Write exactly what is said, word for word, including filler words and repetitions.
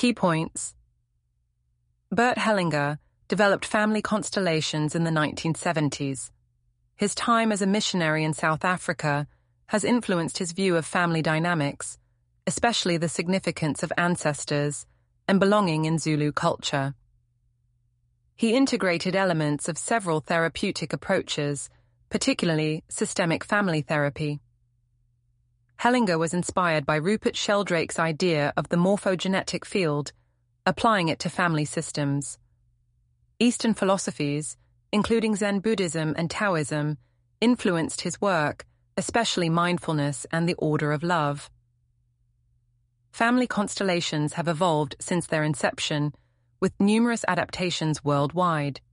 Key points. Bert Hellinger developed family constellations in the nineteen seventies. His time as a missionary in South Africa has influenced his view of family dynamics, especially the significance of ancestors and belonging in Zulu culture. He integrated elements of several therapeutic approaches, particularly systemic family therapy. Hellinger was inspired by Rupert Sheldrake's idea of the morphogenetic field, applying it to family systems. Eastern philosophies, including Zen Buddhism and Taoism, influenced his work, especially mindfulness and the order of love. Family constellations have evolved since their inception, with numerous adaptations worldwide.